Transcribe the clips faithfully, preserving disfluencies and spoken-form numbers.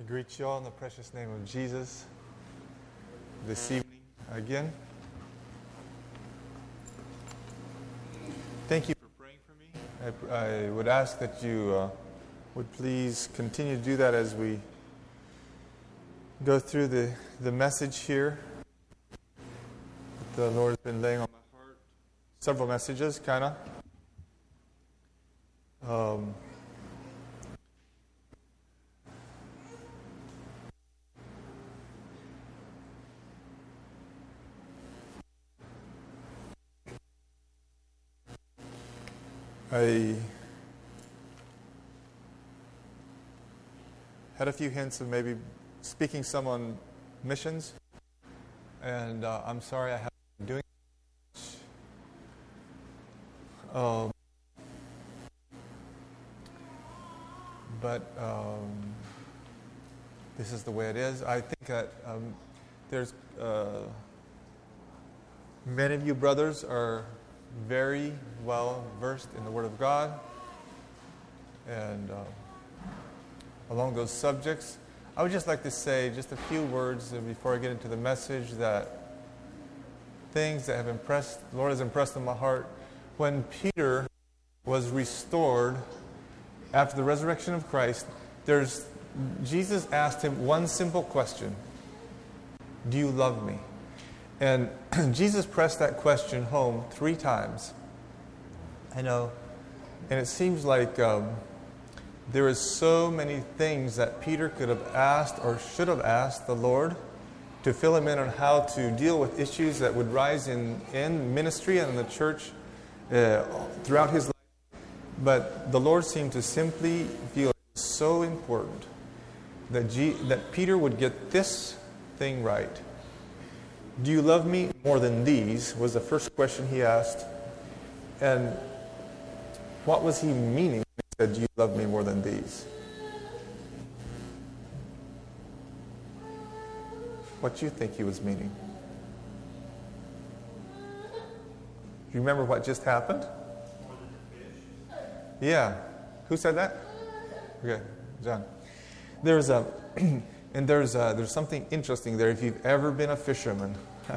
greet you all in the precious name of Jesus this evening again. Thank you for praying for me. I, I would ask that you uh, would please continue to do that as we go through the, the message here that the Lord has been laying on my heart. Several messages, kind of. Um, I had a few hints of maybe speaking some on missions, and uh, I'm sorry I haven't been doing much. Um, but um, this is the way it is. I think that um, there's uh, many of you brothers are very well versed in the Word of God, and uh, along those subjects, I would just like to say just a few words before I get into the message, that things that have impressed, the Lord has impressed in my heart. When Peter was restored after the resurrection of Christ, there's Jesus asked him one simple question: do you love me? And Jesus pressed that question home three times. I know. And it seems like um, there is so many things that Peter could have asked or should have asked the Lord to fill him in on how to deal with issues that would rise in, in ministry and in the church uh, throughout his life. But the Lord seemed to simply feel it was so important that, G- that Peter would get this thing right. Do you love me more than these? Was the first question he asked. And what was he meaning when he said, do you love me more than these? What do you think he was meaning? Do you remember what just happened? More than the fish. Yeah. Who said that? Okay, John. There's a... And there's uh, there's something interesting there. If you've ever been a fisherman,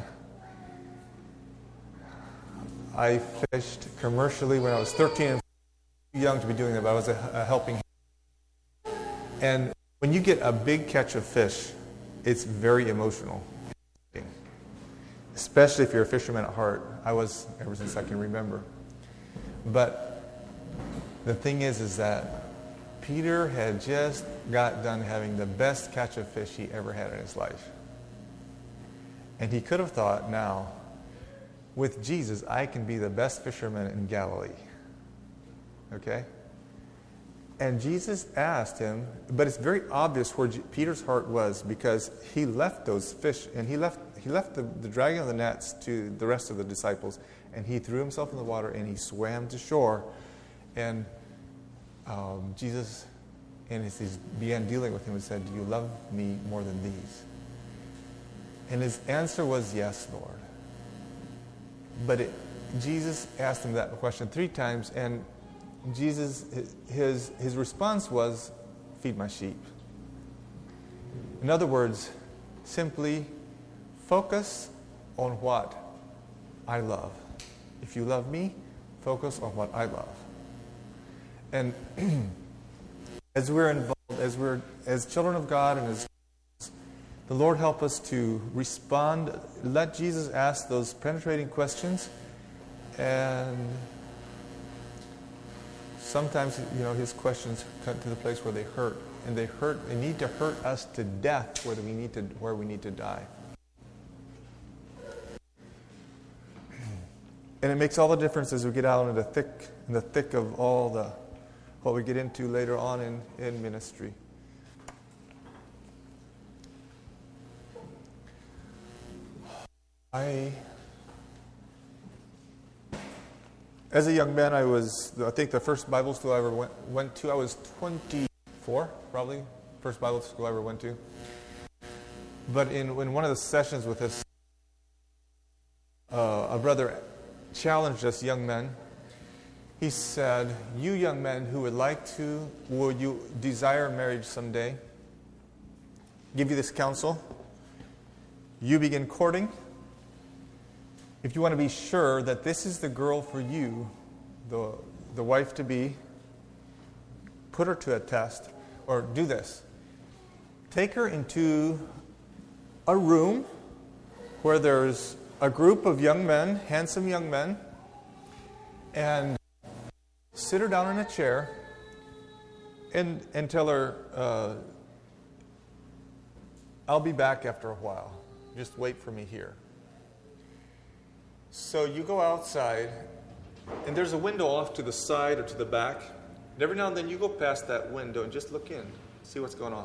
I fished commercially when I was thirteen and too young to be doing that, but I was a, a helping hand. And when you get a big catch of fish, it's very emotional, especially if you're a fisherman at heart. I was ever since I can remember. But the thing is, is that Peter had just got done having the best catch of fish he ever had in his life. And he could have thought, now, with Jesus, I can be the best fisherman in Galilee. Okay? And Jesus asked him, but it's very obvious where G- Peter's heart was, because he left those fish, and he left he left the, the dragging of the nets to the rest of the disciples, and he threw himself in the water, and he swam to shore, and Um, Jesus, and he began dealing with him and said, do you love me more than these? And his answer was, yes, Lord. But it, Jesus asked him that question three times, and Jesus, his, his response was, feed my sheep. In other words, simply focus on what I love. If you love me, focus on what I love. And as we're involved, as we're as children of God, and as the Lord help us to respond, let Jesus ask those penetrating questions. And sometimes, you know, his questions come to the place where they hurt, and they hurt. They need to hurt us to death, where we need to where we need to die. And it makes all the difference as we get out into the thick, in the thick of all the what we get into later on in, in ministry. I, as a young man, I was, I think the first Bible school I ever went, went to, I was twenty-four, probably, first Bible school I ever went to. But in, in one of the sessions with us, uh, a brother challenged us young men. He said, you young men who would like to, would you desire marriage someday? give you this counsel. You begin courting. If you want to be sure that this is the girl for you, the, the wife to be, put her to a test, or do this. Take her into a room where there's a group of young men, handsome young men, and sit her down in a chair and, and tell her, uh, I'll be back after a while. Just wait for me here. So you go outside, and there's a window off to the side or to the back. And every now and then you go past that window and just look in, see what's going on.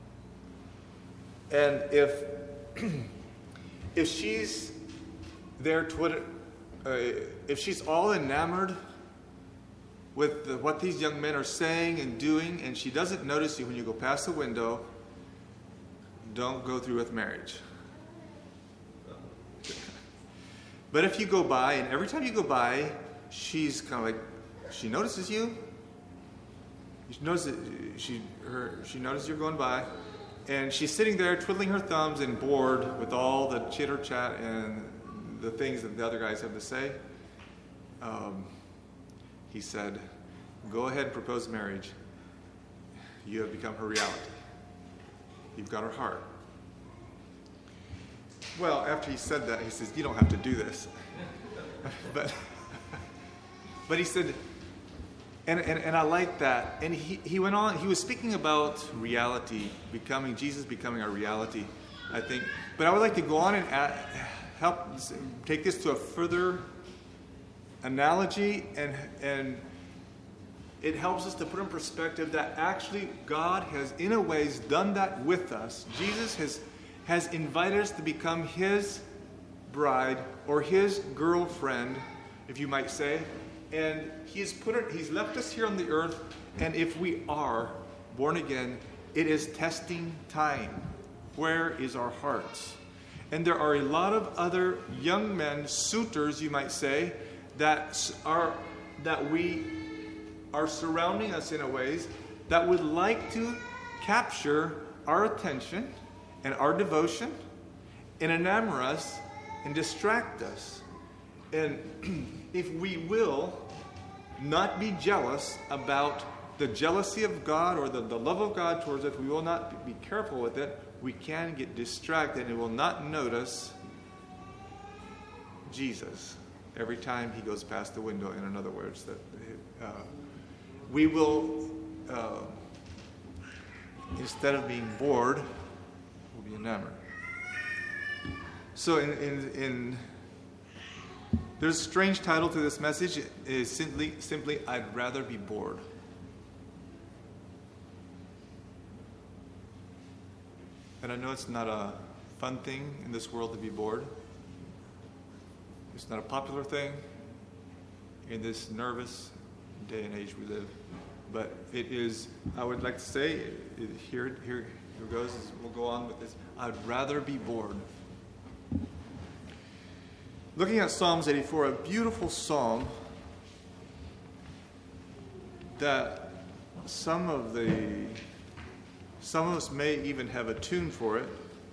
And if if she's there, Twitter, uh, if she's all enamored with the, what these young men are saying and doing, and she doesn't notice you when you go past the window, don't go through with marriage. But if you go by, and every time you go by, she's kind of like, she notices you. She notices, she, her, she notices you're going by, and she's sitting there twiddling her thumbs and bored with all the chitter chat and the things that the other guys have to say. Um, he said, go ahead and propose marriage. You have become her reality. You've got her heart. Well, after he said that, he says, you don't have to do this. but but he said, and, and, and I like that. And he, he went on, he was speaking about reality, becoming, Jesus becoming our reality, I think. But I would like to go on and add, help take this to a further analogy, and and it helps us to put in perspective that actually God has, in a ways, done that with us. Jesus has has invited us to become his bride or his girlfriend, if you might say. And he's put it, he's left us here on the earth, and if we are born again, it is testing time. Where is our hearts? And there are a lot of other young men, suitors, you might say, that are that we are surrounding us in a ways that would like to capture our attention and our devotion, and enamor us, and distract us. And if we will not be jealous about the jealousy of God or the, the love of God towards us, we will not be careful with it, we can get distracted and will not notice Jesus every time he goes past the window. In other words, that uh, we will, uh, instead of being bored, be enamored. So in, in, in there's a strange title to this message. It is simply simply I'd rather be bored. And I know it's not a fun thing in this world to be bored. It's not a popular thing in this nervous day and age we live. But it is, I would like to say, it, it, here, here, here goes, we'll go on with this. I'd rather be bored. Looking at Psalms eighty-four, a beautiful psalm that some of the, some of us may even have a tune for it.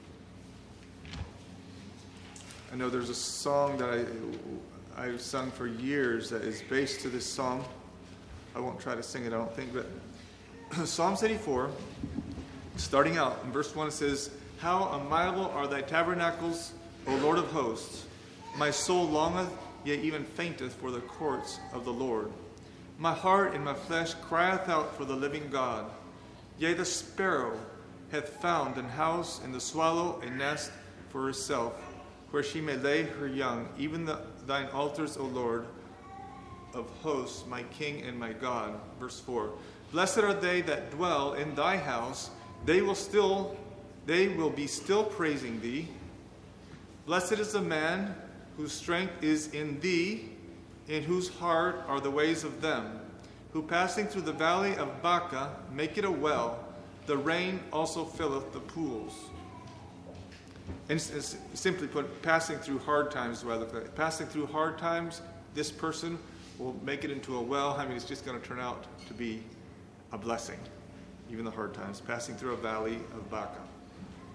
I know there's a song that I, I've sung for years that is based to this psalm. I won't try to sing it, I don't think, but Psalms eighty-four, starting out in verse one, it says, "How amiable are thy tabernacles, O Lord of hosts! My soul longeth, yea, even fainteth for the courts of the Lord. My heart and my flesh crieth out for the living God. Yea, the sparrow hath found an house, and the swallow a nest for herself, where she may lay her young, even the, thine altars, O Lord of hosts, my King and my God." Verse four. "Blessed are they that dwell in thy house, they will still, they will be still praising thee. Blessed is the man whose strength is in thee, in whose heart are the ways of them, who passing through the valley of Baca make it a well, the rain also filleth the pools." And it's simply put, passing through hard times is what I look at. Passing through hard times, this person will make it into a well. I mean, it's just going to turn out to be a blessing, even the hard times. Passing through a valley of Baca.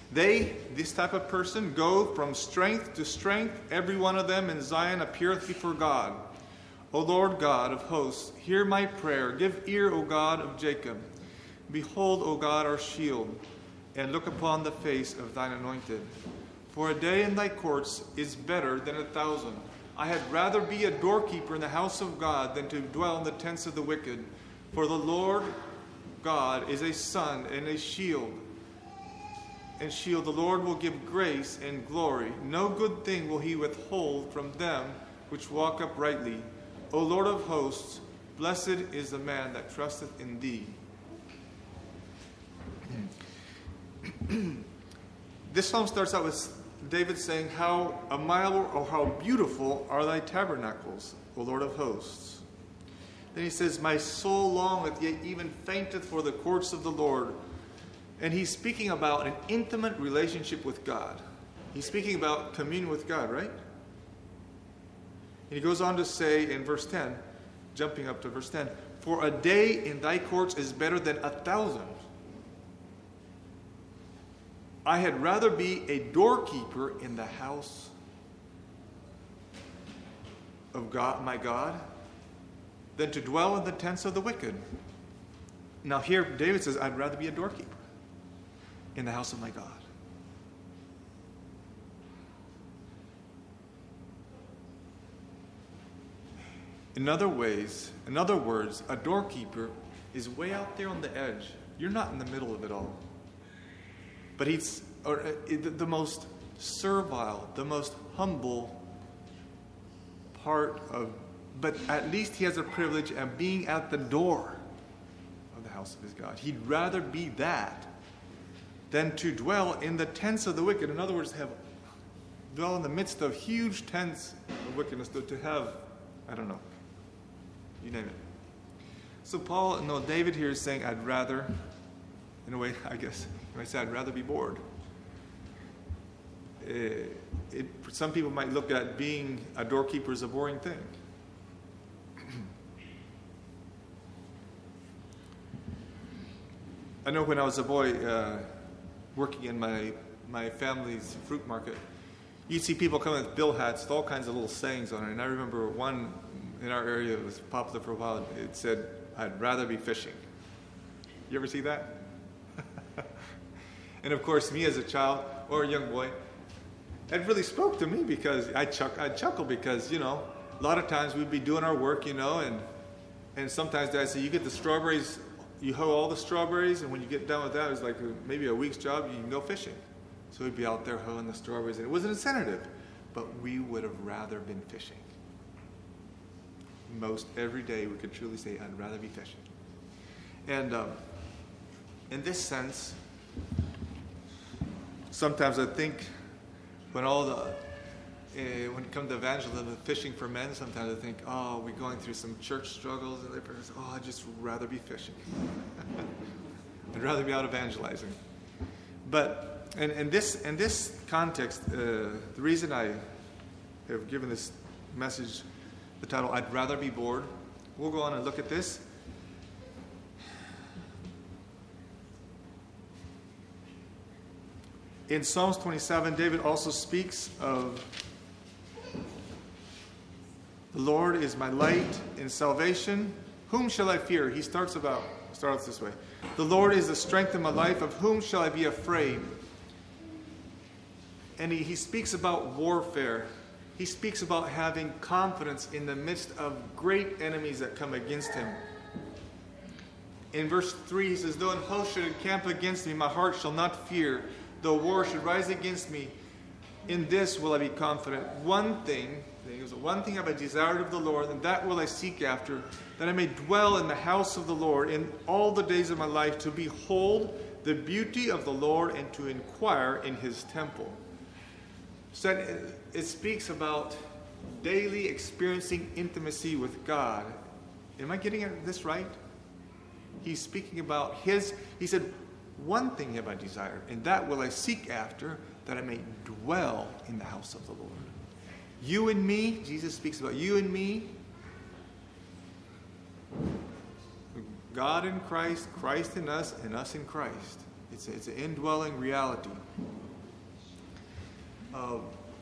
They, this type of person, go from strength to strength. Every one of them in Zion appeareth before God. O Lord God of hosts, hear my prayer. Give ear, O God of Jacob. Behold, O God, our shield, and look upon the face of thine anointed. For a day in thy courts is better than a thousand. I had rather be a doorkeeper in the house of God than to dwell in the tents of the wicked. For the Lord God is a sun and a shield. And shield, the Lord will give grace and glory. No good thing will he withhold from them which walk uprightly. O Lord of hosts, blessed is the man that trusteth in thee. This psalm starts out with David saying, how a mile or how beautiful are thy tabernacles, O Lord of hosts. Then he says, my soul longeth, yet even fainteth for the courts of the Lord. And he's speaking about an intimate relationship with God. He's speaking about communion with God, right? And he goes on to say in verse ten, jumping up to verse ten, for a day in thy courts is better than a thousand. I had rather be a doorkeeper in the house of God, my God, than to dwell in the tents of the wicked. Now here David says, I'd rather be a doorkeeper in the house of my God. In other ways, in other words, a doorkeeper is way out there on the edge. You're not in the middle of it all. But he's or, uh, the most servile, the most humble part of, but at least he has a privilege of being at the door of the house of his God. He'd rather be that than to dwell in the tents of the wicked. In other words, have dwell in the midst of huge tents of wickedness, to, to have, I don't know, you name it. So Paul, no, David here is saying, I'd rather, in a way, I guess, you might say, I'd rather be bored. Uh, it, some people might look at being a doorkeeper as a boring thing. I know when I was a boy, uh, working in my, my family's fruit market, you'd see people coming with bill hats with all kinds of little sayings on it. And I remember one in our area that was popular for a while. It said, I'd rather be fishing. You ever see that? And of course, me as a child or a young boy, it really spoke to me because I chuck, I'd chuckle because, you know, a lot of times we'd be doing our work, you know, and and sometimes Dad say, you get the strawberries, you hoe all the strawberries, and when you get done with that, it's like maybe a week's job, you can go fishing. So we'd be out there hoeing the strawberries, and it was an incentive, but we would have rather been fishing. Most every day we could truly say, I'd rather be fishing. And um, in this sense, sometimes I think when all the, uh, when it comes to evangelism and fishing for men, sometimes I think, oh, we're going through some church struggles, and they're oh, I'd just rather be fishing. I'd rather be out evangelizing. But, and, and this, in this context, uh, the reason I have given this message the title, I'd rather be bored, we'll go on and look at this. In Psalms twenty-seven, David also speaks of the Lord is my light in salvation. Whom shall I fear? He starts about starts this way. The Lord is the strength of my life. Of whom shall I be afraid? And he, he speaks about warfare. He speaks about having confidence in the midst of great enemies that come against him. In verse three, he says, though an host should encamp against me, my heart shall not fear. Though war should rise against me, in this will I be confident. One thing, one thing have I desired of the Lord, and that will I seek after, that I may dwell in the house of the Lord in all the days of my life, to behold the beauty of the Lord and to inquire in his temple. So it speaks about daily experiencing intimacy with God. Am I getting this right? He's speaking about his, he said, one thing have I desired, and that will I seek after, that I may dwell in the house of the Lord. You and me, Jesus speaks about you and me, God in Christ, Christ in us, and us in Christ. It's, a, it's an indwelling reality. Um,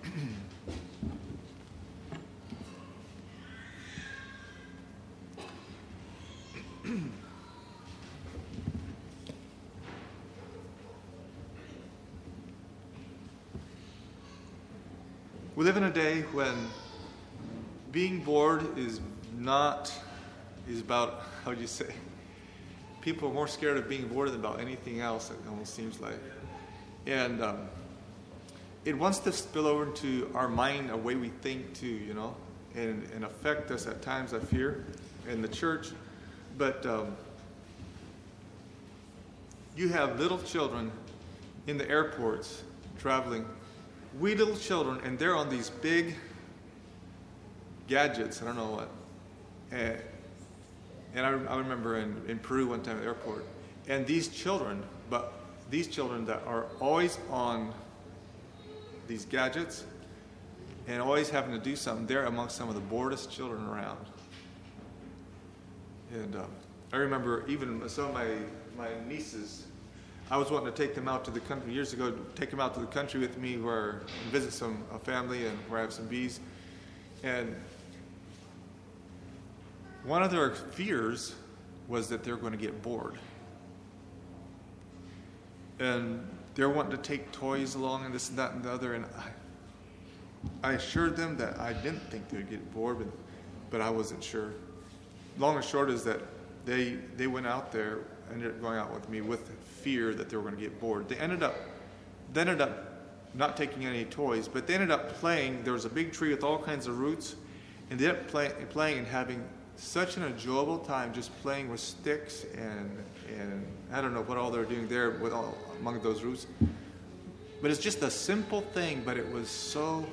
we live in a day when being bored is not, is about, how do you say, people are more scared of being bored than about anything else, it almost seems like. And um, it wants to spill over into our mind, a way we think too, you know, and, and affect us at times, I fear, in the church. But um, you have little children in the airports traveling, wee little children, and they're on these big gadgets, I don't know what. And, and I, I remember in, in Peru one time at the airport, and these children, but these children that are always on these gadgets and always having to do something, they're amongst some of the boredest children around. And um, I remember even some of my, my nieces, I was wanting to take them out to the country years ago, take them out to the country with me where and visit some a family and where I have some bees. And one of their fears was that they're going to get bored. And they're wanting to take toys along and this and that and the other. And I, I assured them that I didn't think they'd get bored, but, but I wasn't sure. Long and short is that they they went out there, ended up going out with me with fear that they were going to get bored. They ended up, they ended up not taking any toys, but they ended up playing. There was a big tree with all kinds of roots, and they ended up play, playing and having such an enjoyable time just playing with sticks and and I don't know what all they were doing there with all among those roots. But it's just a simple thing, but it was so.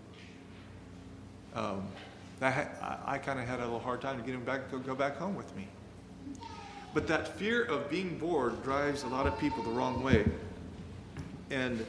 Um, I, I, I kind of had a little hard time to get him back to go back home with me. But that fear of being bored drives a lot of people the wrong way, and.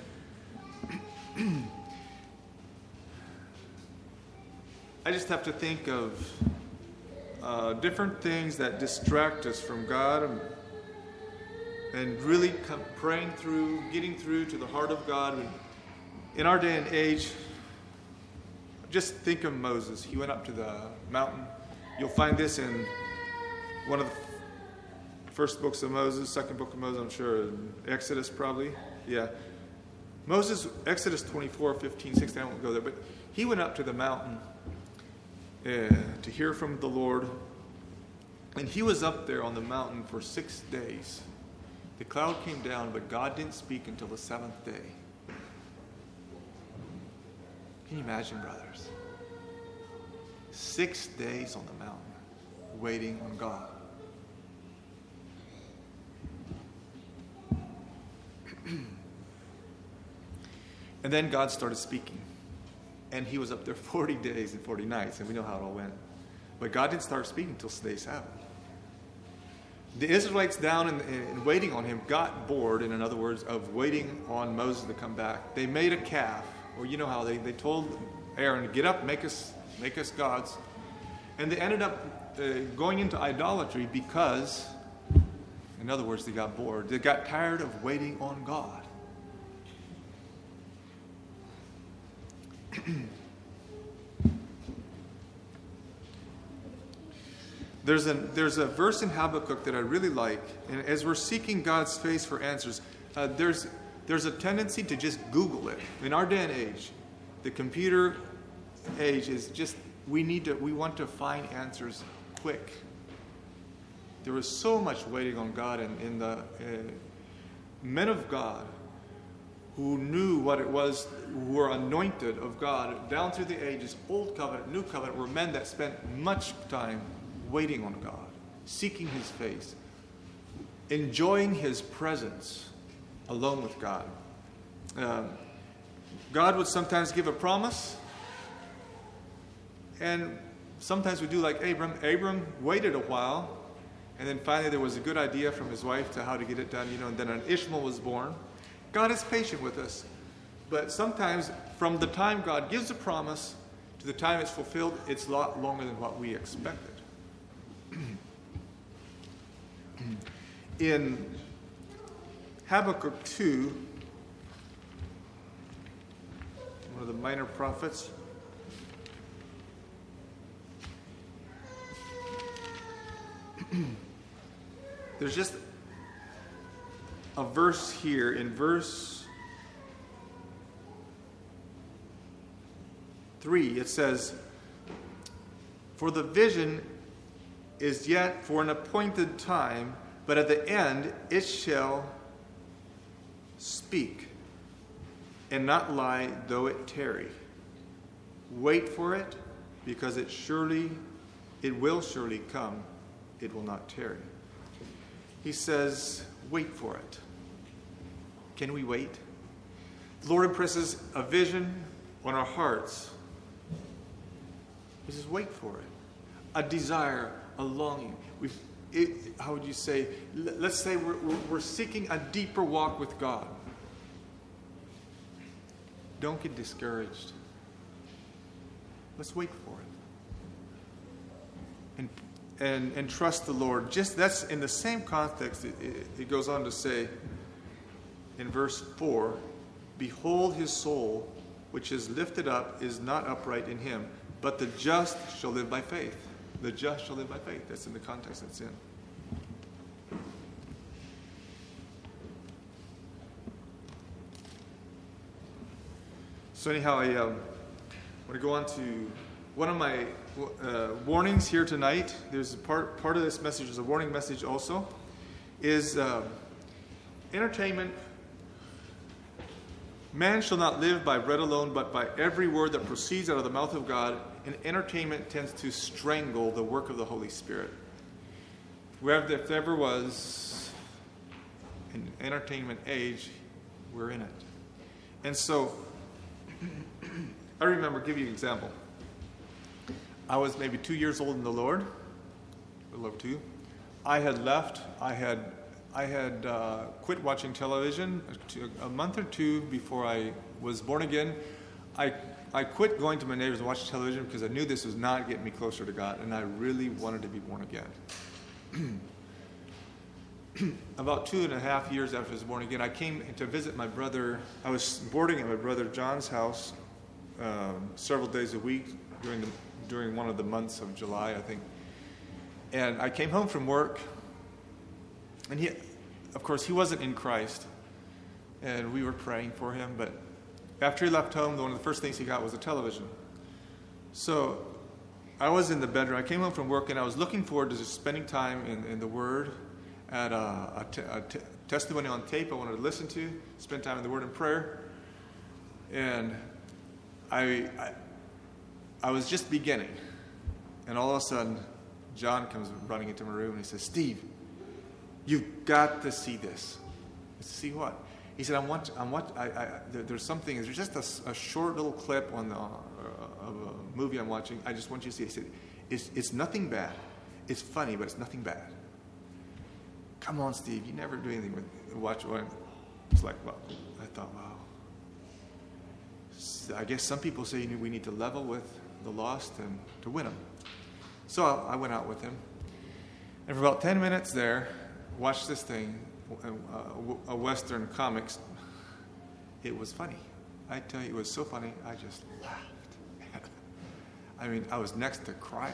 I just have to think of uh, different things that distract us from God and, and really come praying through, getting through to the heart of God. And in our day and age, just think of Moses. He went up to the mountain. You'll find this in one of the first books of Moses, second book of Moses, I'm sure, Exodus probably. Yeah. Moses, Exodus twenty-four, fifteen, sixteen, I won't go there, but he went up to the mountain Uh, to hear from the Lord. And he was up there on the mountain for six days. The cloud came down, but God didn't speak until the seventh day. Can you imagine, brothers? Six days on the mountain, waiting on God. And then God started speaking. And he was up there forty days and forty nights, and we know how it all went. But God didn't start speaking until day seven. The Israelites down and, and waiting on him got bored, in other words, of waiting on Moses to come back. They made a calf, or you know how they, they told Aaron, get up, make us, make us gods. And they ended up uh, going into idolatry because, in other words, they got bored. They got tired of waiting on God. There's a, there's a verse in Habakkuk that I really like, and as we're seeking God's face for answers, uh, there's, there's a tendency to just Google it. In our day and age, the computer age is just, we need to, we want to find answers quick. There was so much waiting on God, and in the uh, men of God who knew what it was, who were anointed of God, down through the ages, Old Covenant, New Covenant, were men that spent much time waiting on God, seeking his face, enjoying his presence alone with God. Um, God would sometimes give a promise, and sometimes we do like Abram. Abram waited a while, and then finally there was a good idea from his wife to how to get it done, you know, and then an Ishmael was born. God is patient with us, but sometimes from the time God gives a promise to the time it's fulfilled, it's a lot longer than what we expected. In Habakkuk two, the minor prophets. There's just a verse here in verse three. It says, "For the vision is yet for an appointed time, but at the end it shall speak and not lie, though it tarry. Wait for it, because it surely, it will surely come. It will not tarry." He says, wait for it. Can we wait? The Lord impresses a vision on our hearts. He says, wait for it. A desire, a longing. We've, it, how would you say? Let's say we're, we're, we're seeking a deeper walk with God. Don't get discouraged. Let's wait for it. And and and trust the Lord. Just that's in the same context. It, it, it goes on to say in verse four, "Behold, his soul, which is lifted up, is not upright in him, but the just shall live by faith." The just shall live by faith. That's in the context it's in. So anyhow, I um, want to go on to one of my uh, warnings here tonight. There's a part part of this message is a warning message also. Is uh, entertainment. Man shall not live by bread alone, but by every word that proceeds out of the mouth of God. And entertainment tends to strangle the work of the Holy Spirit. Wherever if there ever was an entertainment age, we're in it. And so, I remember, give you an example. I was maybe two years old in the Lord, a little over two. I had left. I had I had uh, quit watching television a month or two before I was born again. I I quit going to my neighbors and watching television because I knew this was not getting me closer to God, and I really wanted to be born again. About two and a half years after I was born again, I came to visit my brother. I was boarding at my brother John's house um, several days a week during the during one of the months of July, I think. And I came home from work, and he, of course, he wasn't in Christ, and we were praying for him. But after he left home, one of the first things he got was a television. So I was in the bedroom. I came home from work, and I was looking forward to just spending time in, in the Word, at a, a, t- a t- testimony on tape I wanted to listen to, spend time in the Word and prayer. And I, I, I was just beginning. And all of a sudden, John comes running into my room, and he says, "Steve, you've got to see this." I said, "See what?" He said, "I want, I want, I, I, there, there's something, there's just a, a short little clip on the, uh, of a movie I'm watching. I just want you to see it." He said, it's, it's nothing bad. It's funny, but it's nothing bad. Come on, Steve, you never do anything with, watch one. It's like, well, I thought, wow. So I guess some people say we need to level with the lost and to win them. So I went out with him. And for about ten minutes there, watched this thing, a Western comics. It was funny. I tell you, it was so funny, I just laughed. I mean, I was next to crying.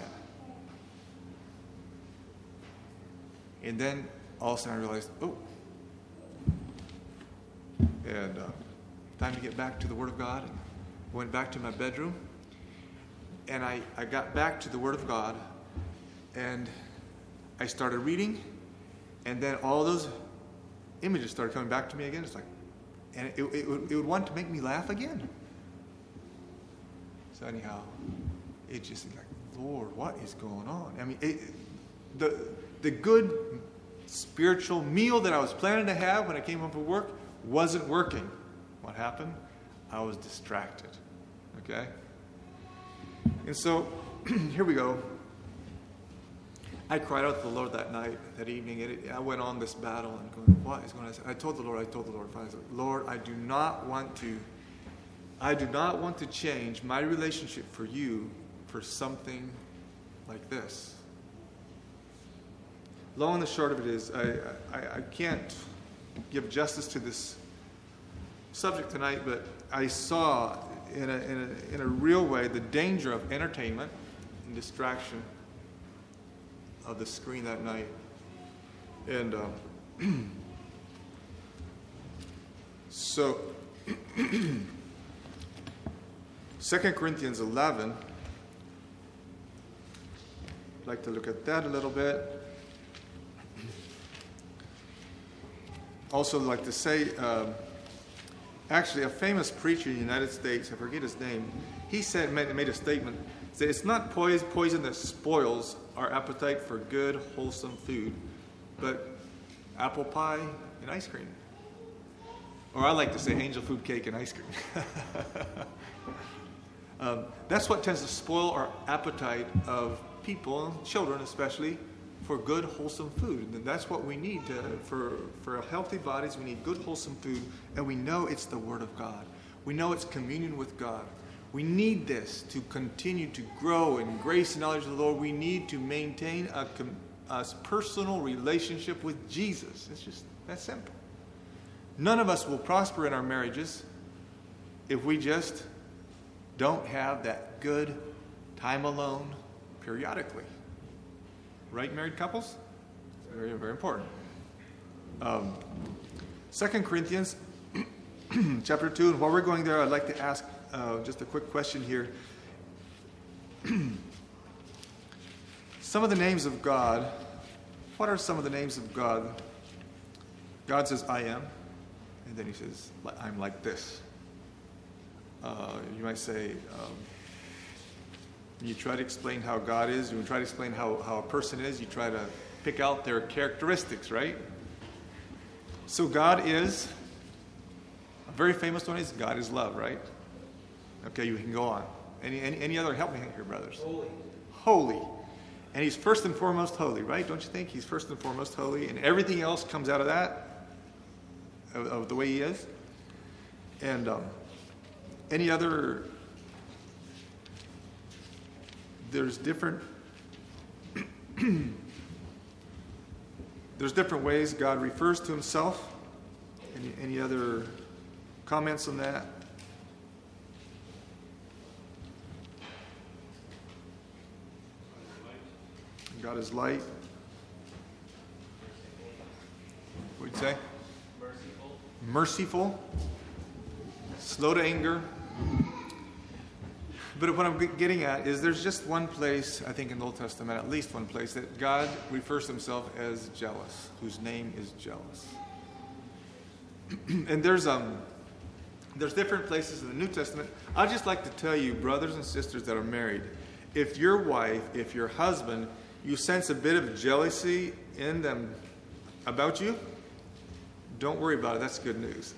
And then all of a sudden I realized, oh. And uh, time to get back to the Word of God. And went back to my bedroom. And I, I got back to the Word of God. And I started reading. And then all those images started coming back to me again. It's like, and it, it, it, would, it would want to make me laugh again. So anyhow, it just like, Lord, what is going on? I mean, it, the the good spiritual meal that I was planning to have when I came home from work wasn't working. What happened? I was distracted. Okay? And so, here we go. I cried out to the Lord that night, that evening. And it, I went on this battle and going, what is going on? I told the Lord, I told the Lord, I said, Lord, I do not want to, I do not want to change my relationship for you for something like this. Long and the short of it is, I, I, I can't give justice to this subject tonight, but I saw in a, in a, in a real way the danger of entertainment and distraction of the screen that night. And uh, so, Second Corinthians eleven, I'd like to look at that a little bit. Also, I'd like to say, um, actually, a famous preacher in the United States, I forget his name, he said, made, made a statement, said, it's not poison, poison that spoils our appetite for good, wholesome food, but apple pie and ice cream. Or I like to say angel food cake and ice cream. um, that's what tends to spoil our appetite of people, children especially, for good, wholesome food. And that's what we need to, for, for healthy bodies. We need good, wholesome food, and we know it's the Word of God. We know it's communion with God. We need this to continue to grow in grace and knowledge of the Lord. We need to maintain a, a personal relationship with Jesus. It's just that simple. None of us will prosper in our marriages if we just don't have that good time alone periodically. Right, married couples? Very, very important. Um, Second Corinthians chapter two, and while we're going there, I'd like to ask uh, just a quick question here. Some of the names of God, what are some of the names of God? God says, I am. And then he says, I'm like this. Uh, you might say, um, you try to explain how God is, you try to explain how, how a person is, you try to pick out their characteristics, right? So God is, a very famous one is God is love, right? Okay, you can go on. Any, any, any other, help me here, brothers. Holy. Holy. And he's first and foremost holy, right? Don't you think? He's first and foremost holy, and everything else comes out of that. Of, of the way he is. And um, any other, there's different, there's different ways God refers to himself. Any, any other comments on that? God is light. What'd you say? Merciful, slow to anger. But what I'm getting at is there's just one place, I think in the Old Testament, at least one place, that God refers to himself as jealous, whose name is jealous. And there's um, there's different places in the New Testament. I'd just like to tell you, brothers and sisters that are married, if your wife, if your husband, you sense a bit of jealousy in them about you, don't worry about it. That's good news.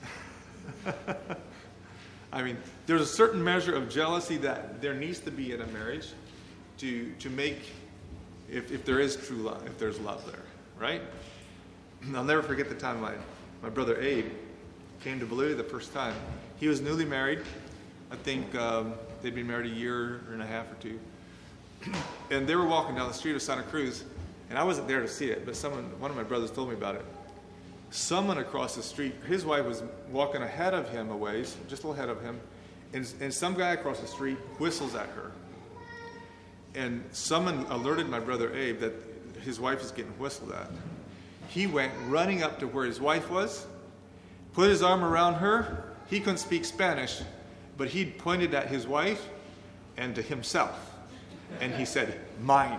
I mean, there's a certain measure of jealousy that there needs to be in a marriage to to make, if, if there is true love, if there's love there, right? I'll never forget the time my, my brother Abe came to Bolivia the first time. He was newly married. I think um, they'd been married a year and a half or two. And they were walking down the street of Santa Cruz, and I wasn't there to see it, but someone, one of my brothers told me about it. Someone across the street, his wife was walking ahead of him a ways, just a little ahead of him, and, and some guy across the street whistles at her. And someone alerted my brother Abe that his wife is getting whistled at. He went running up to where his wife was, put his arm around her. He couldn't speak Spanish, but he pointed at his wife and to himself. And he said, mine.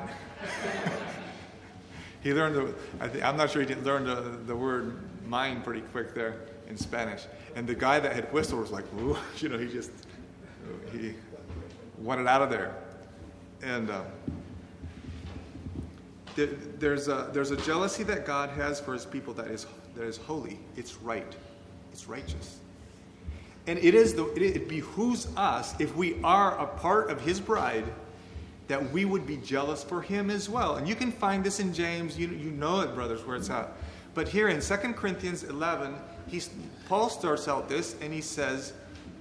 He learned, the, I think, I'm not sure he didn't learn the, the word mine pretty quick there in Spanish. And the guy that had whistled was like, ooh, you know, he just, he wanted out of there. And uh, there, there's, a, there's a jealousy that God has for his people that is, that is holy. It's right. It's righteous. And it is the, it, it behooves us, if we are a part of his bride, that we would be jealous for him as well. And you can find this in James. You, you know it, brothers, where it's at. But here in Second Corinthians eleven, he's, Paul starts out this, and he says,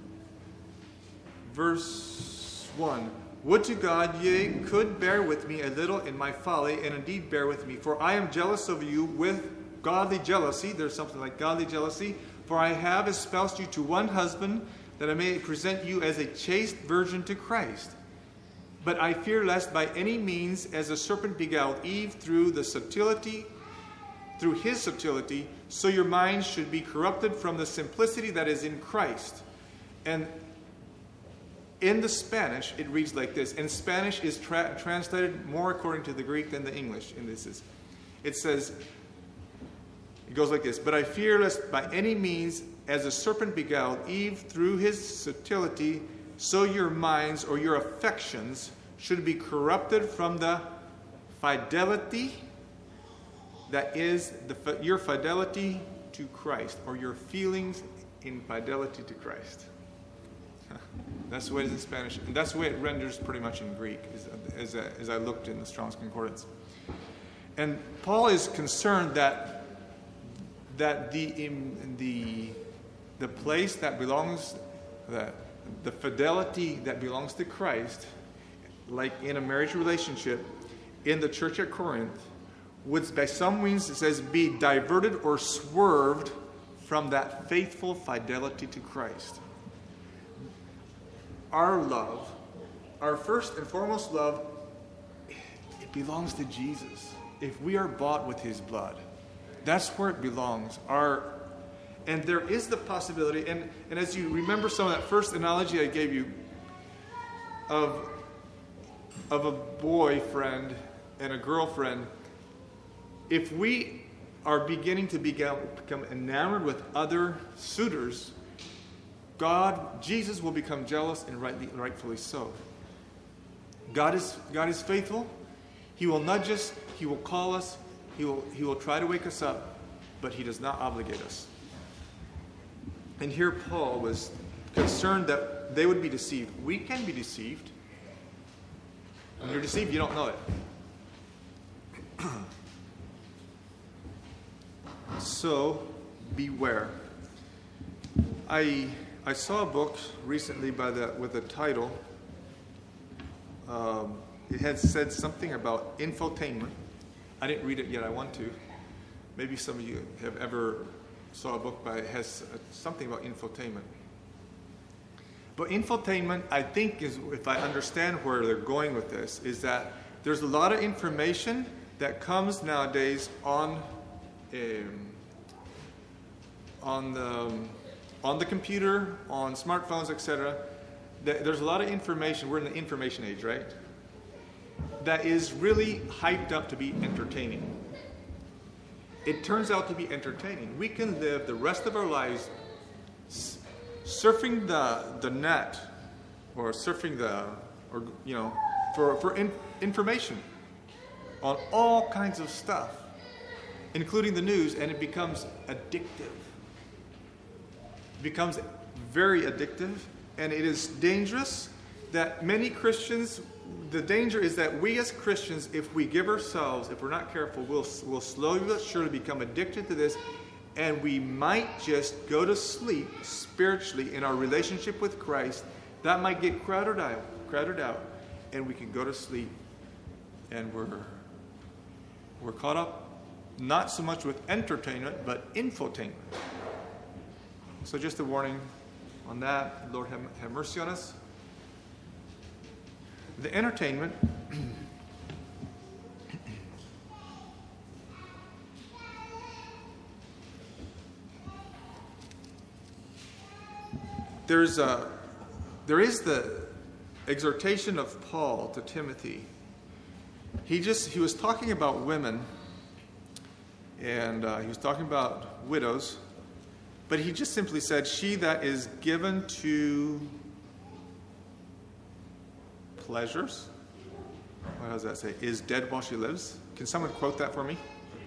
verse one, would to God ye could bear with me a little in my folly, and indeed bear with me. For I am jealous of you with godly jealousy. There's something like godly jealousy. For I have espoused you to one husband, that I may present you as a chaste virgin to Christ. But I fear lest by any means, as the serpent beguiled Eve through the subtlety, through his subtlety, so your minds should be corrupted from the simplicity that is in Christ. And in the Spanish, it reads like this. And Spanish is tra- translated more according to the Greek than the English. And this is, it says, it goes like this. But I fear lest by any means, as the serpent beguiled Eve through his subtlety, so your minds or your affections should be corrupted from the fidelity that is the, your fidelity to Christ, or your feelings in fidelity to Christ. That's the way it is in Spanish, and that's the way it renders pretty much in Greek, as, as, as I looked in the Strong's Concordance. And Paul is concerned that that the in, the the place that belongs, that the fidelity that belongs to Christ, like in a marriage relationship, in the church at Corinth, would by some means, it says, be diverted or swerved from that faithful fidelity to Christ. Our love, our first and foremost love, it belongs to Jesus. If we are bought with his blood, that's where it belongs. Our, and there is the possibility, and, and as you remember some of that first analogy I gave you of, of a boyfriend and a girlfriend, if we are beginning to become, become enamored with other suitors, God, Jesus will become jealous, and rightly, rightfully so. God is, God is faithful. He will nudge us. He will call us. He will, he will try to wake us up, but he does not obligate us. And here Paul was concerned that they would be deceived. We can be deceived. When you're deceived, you don't know it. So, beware. I I saw a book recently by the with the title. Um, it had said something about infotainment. I didn't read it yet. I want to. Maybe some of you have ever saw a book by it has something about infotainment. But infotainment, I think, is, if I understand where they're going with this, is that there's a lot of information that comes nowadays on um, on the on the computer, on smartphones, et cetera. There's a lot of information. We're in the information age, right? That is really hyped up to be entertaining. It turns out to be entertaining. We can live the rest of our lives surfing the the net, or surfing the, or you know, for for in, information on all kinds of stuff, including the news, and it becomes addictive. It becomes very addictive, and it is dangerous that many Christians, the danger is that we as Christians, if we give ourselves, if we're not careful, we'll, we'll slowly but surely become addicted to this, and we might just go to sleep spiritually in our relationship with Christ. That might get crowded out, crowded out, and we can go to sleep, and we're we're caught up not so much with entertainment, but infotainment. So just a warning on that. Lord, have, have mercy on us. The entertainment there's a there is the exhortation of Paul to Timothy. He just he was talking about women, and uh, he was talking about widows, but he just simply said, "She that is given to pleasures," what does that say? "Is dead while she lives." Can someone quote that for me?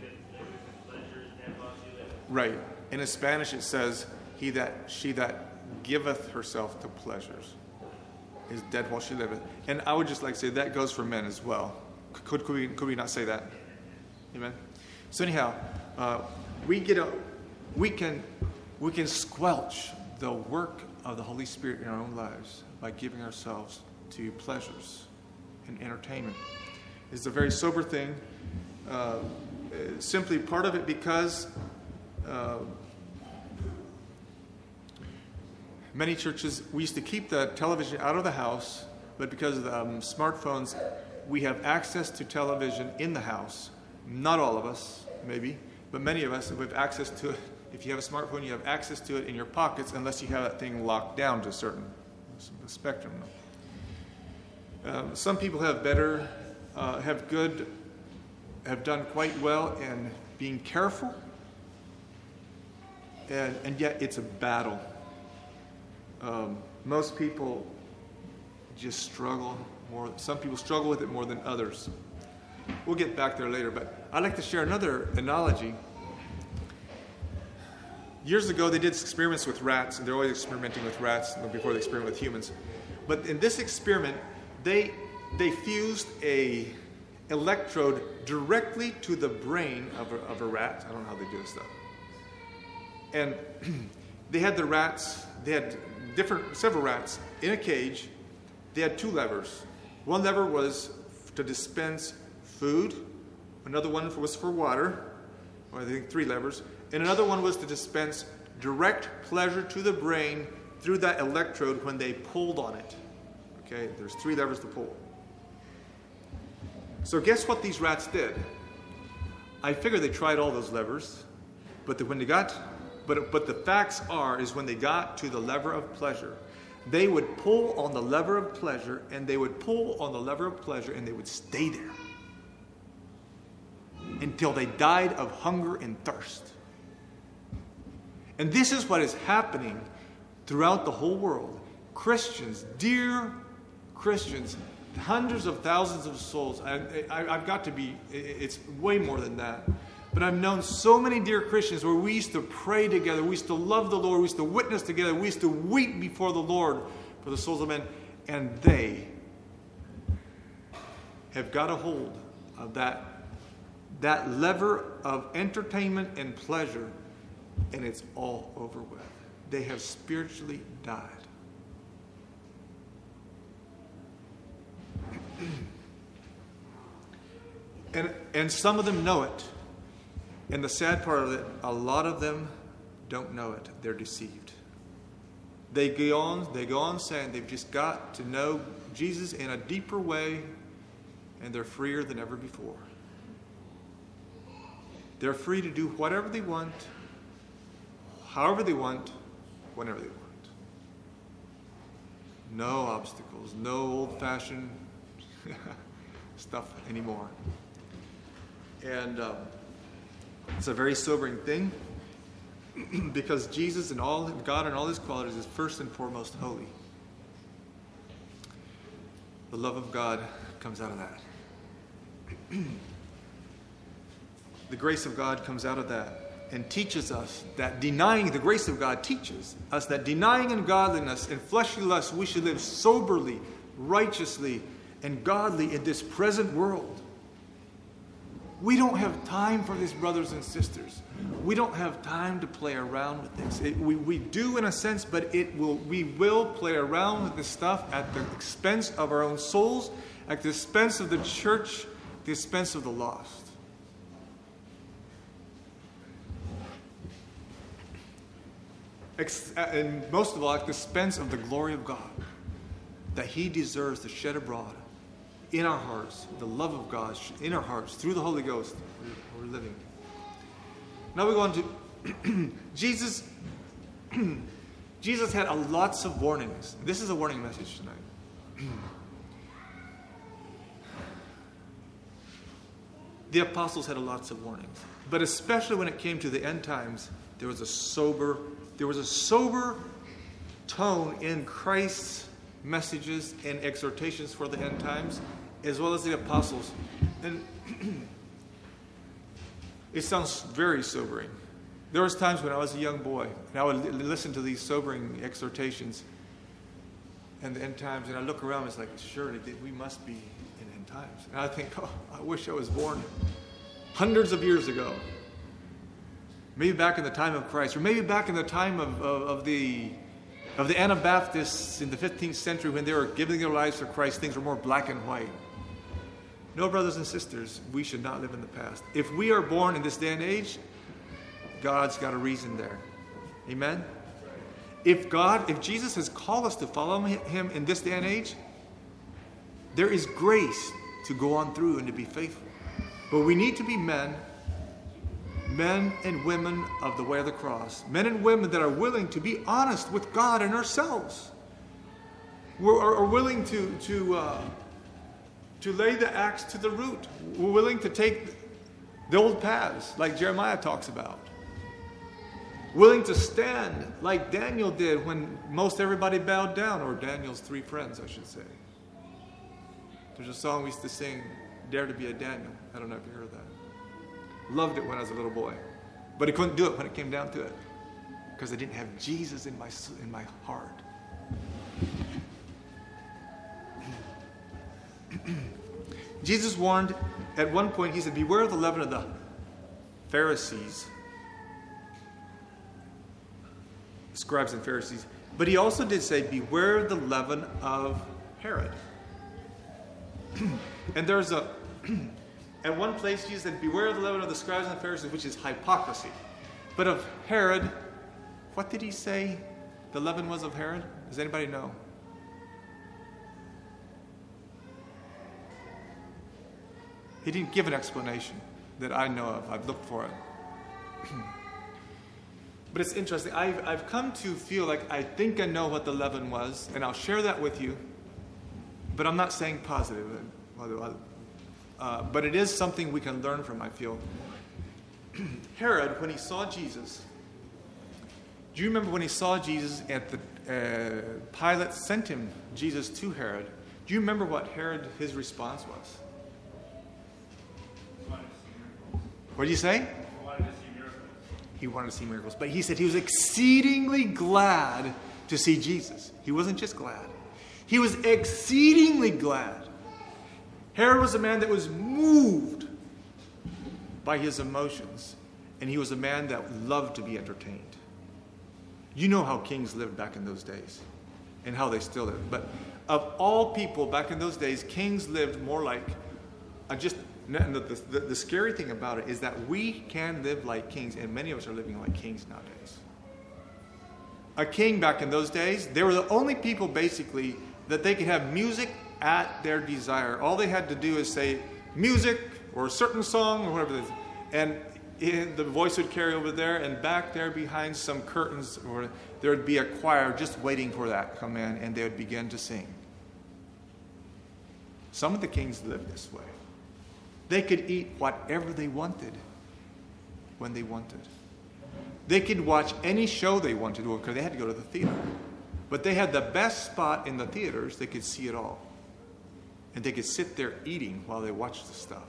Right. In Spanish it says, "He that she that giveth herself to pleasures is dead while she liveth." And I would just like to say that goes for men as well. Could, could we could we not say that? Amen. So anyhow, uh, we get a we can we can squelch the work of the Holy Spirit in our own lives by giving ourselves to pleasures and entertainment. It's a very sober thing. Uh, simply part of it because uh, Many churches, we used to keep the television out of the house, but because of the um, smartphones, we have access to television in the house. Not all of us, maybe, but many of us, we have access to it. If you have a smartphone, you have access to it in your pockets, unless you have that thing locked down to a certain spectrum. Um, some people have better, uh, have good, have done quite well in being careful, and, and yet it's a battle. Um, most people just struggle more. Some people struggle with it more than others. We'll get back there later, but I'd like to share another analogy. Years ago, they did experiments with rats, and they're always experimenting with rats before they experiment with humans. But in this experiment, they they fused a electrode directly to the brain of a, of a rat. I don't know how they do this stuff. And they had the rats, they had different, several rats in a cage. They had two levers. One lever was to dispense food. Another one was for water. Or I think three levers. And another one was to dispense direct pleasure to the brain through that electrode when they pulled on it. Okay, there's three levers to pull. So guess what these rats did? I figure they tried all those levers, but the, when they got, but but the facts are is when they got to the lever of pleasure, they would pull on the lever of pleasure, and they would pull on the lever of pleasure, and they would stay there until they died of hunger and thirst. And this is what is happening throughout the whole world. Christians, dear Christians, hundreds of thousands of souls. I, I, I've got to be, it's way more than that. But I've known so many dear Christians where we used to pray together, we used to love the Lord, we used to witness together, we used to weep before the Lord for the souls of men. And they have got a hold of that, that lever of entertainment and pleasure, and it's all over with. They have spiritually died. And, and some of them know it. And the sad part of it, a lot of them don't know it. They're deceived. They go on, they go on saying they've just got to know Jesus in a deeper way, and they're freer than ever before. They're free to do whatever they want, however they want, whenever they want. No obstacles, no old-fashioned stuff anymore. And um, it's a very sobering thing because Jesus and all God and all His qualities is first and foremost holy. The love of God comes out of that. The grace of God comes out of that and teaches us that denying the grace of God teaches us that denying ungodliness and fleshly lust, we should live soberly, righteously, and godly in this present world. We don't have time for this, brothers and sisters. We don't have time to play around with this. It, we, we do in a sense, but it will we will play around with this stuff at the expense of our own souls, at the expense of the church, at the expense of the lost. And most of all, at the expense of the glory of God, that He deserves to shed abroad in our hearts, the love of God in our hearts through the Holy Ghost we're living. Now we go on to Jesus. Jesus had a lots of warnings. This is a warning message tonight. The apostles had lots of warnings, but especially when it came to the end times, there was a sober, there was a sober tone in Christ's messages and exhortations for the end times, as well as the apostles. And it sounds very sobering. There was times when I was a young boy, and I would li- listen to these sobering exhortations and the end times, and I look around and it's like, surely we must be in end times. And I think, oh, I wish I was born hundreds of years ago. Maybe back in the time of Christ, or maybe back in the time of, of, of the of the Anabaptists in the fifteenth century when they were giving their lives for Christ, things were more black and white. No, brothers and sisters, we should not live in the past. If we are born in this day and age, God's got a reason there. Amen? If God, if Jesus has called us to follow him in this day and age, there is grace to go on through and to be faithful. But we need to be men, men and women of the way of the cross. Men and women that are willing to be honest with God and ourselves. We're are willing to, to, uh, to lay the axe to the root. We're willing to take the old paths like Jeremiah talks about. Willing to stand like Daniel did when most everybody bowed down, or Daniel's three friends, I should say. There's a song we used to sing, Dare to be a Daniel. I don't know if you heard that. Loved it when I was a little boy. But I couldn't do it when it came down to it, because I didn't have Jesus in my, in my heart. Jesus warned at one point, he said, beware of the leaven of the Pharisees, scribes and Pharisees. But he also did say, beware the leaven of Herod. And there's a, at one place Jesus said, beware of the leaven of the scribes and the Pharisees, which is hypocrisy. But of Herod, what did he say the leaven was of Herod? Does anybody know? He didn't give an explanation that I know of. I've looked for it. But it's interesting. I've, I've come to feel like I think I know what the leaven was, and I'll share that with you. But I'm not saying positive. Uh, but it is something we can learn from, I feel. Herod, when he saw Jesus, do you remember when he saw Jesus at the, uh, Pilate sent him, Jesus, to Herod. Do you remember what Herod, his response was? What did you say? He wanted to see miracles. He wanted to see miracles. But he said he was exceedingly glad to see Jesus. He wasn't just glad. He was exceedingly glad. Herod was a man that was moved by his emotions. And he was a man that loved to be entertained. You know how kings lived back in those days. And how they still live. But of all people back in those days, kings lived more like uh, just... And the, the, the scary thing about it is that we can live like kings, and many of us are living like kings nowadays. A king back in those days, they were the only people basically that they could have music at their desire. All they had to do is say music or a certain song or whatever it is. And it, the voice would carry over there, and back there behind some curtains, or there would be a choir just waiting for that to come in, and they would begin to sing. Some of the kings lived this way. They could eat whatever they wanted when they wanted. They could watch any show they wanted to, because they had to go to the theater. But they had the best spot in the theaters. They could see it all. And they could sit there eating while they watched the stuff.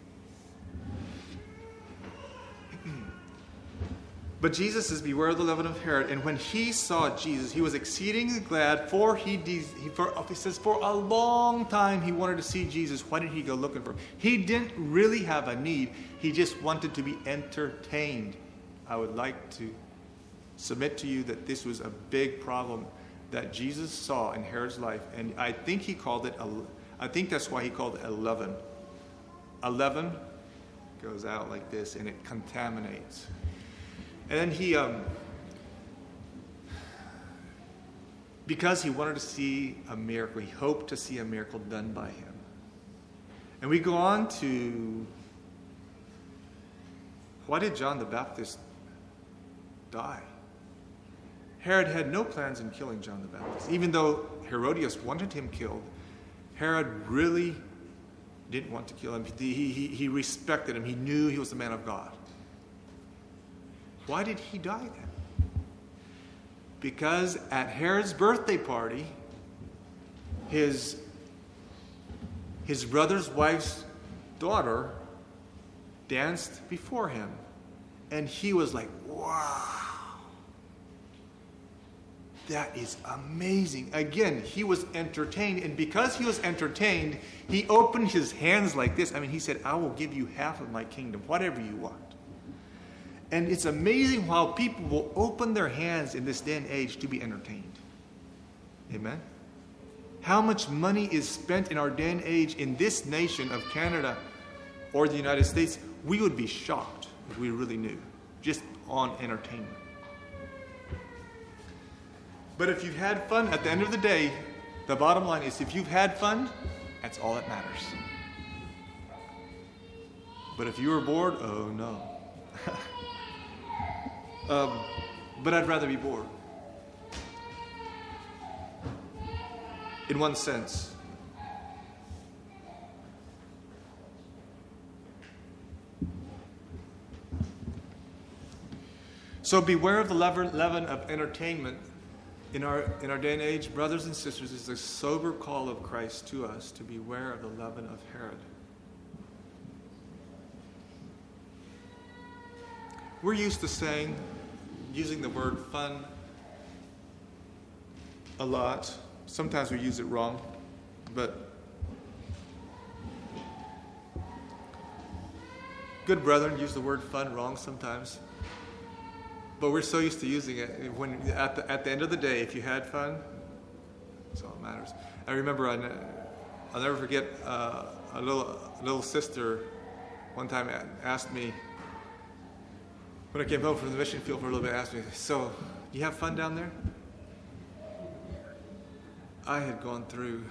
But Jesus says, beware of the leaven of Herod. And when he saw Jesus, he was exceedingly glad, for he, de- he, for, he says, for a long time he wanted to see Jesus. Why did he go looking for him? He didn't really have a need. He just wanted to be entertained. I would like to submit to you that this was a big problem that Jesus saw in Herod's life. And I think he called it, a, I think that's why he called it a leaven. A leaven goes out like this, and it contaminates. And then he, um, because he wanted to see a miracle, he hoped to see a miracle done by him. And we go on to, why did John the Baptist die? Herod had no plans in killing John the Baptist. Even though Herodias wanted him killed, Herod really didn't want to kill him. He, he, he respected him. He knew he was the man of God. Why did he die then? Because at Herod's birthday party, his, his brother's wife's daughter danced before him. And he was like, wow, that is amazing. Again, he was entertained. And because he was entertained, he opened his hands like this. I mean, he said, I will give you half of my kingdom, whatever you want. And it's amazing how people will open their hands in this day and age to be entertained. Amen? How much money is spent in our day and age in this nation of Canada or the United States? We would be shocked if we really knew, just on entertainment. But if you've had fun, at the end of the day, the bottom line is if you've had fun, that's all that matters. But if you were bored, oh no. um, but I'd rather be bored. In one sense. So beware of the leaven of entertainment. In our, in our day and age, brothers and sisters, it's a sober call of Christ to us to beware of the leaven of Herod. We're used to saying, using the word fun a lot. Sometimes we use it wrong, but good brethren use the word fun wrong sometimes. But we're so used to using it. When at the at the end of the day, if you had fun, that's all that matters. I remember, I, I'll never forget uh, a little a little sister one time asked me, when I came home from the mission field for a little bit, asked me, "So, you have fun down there?" I had gone through.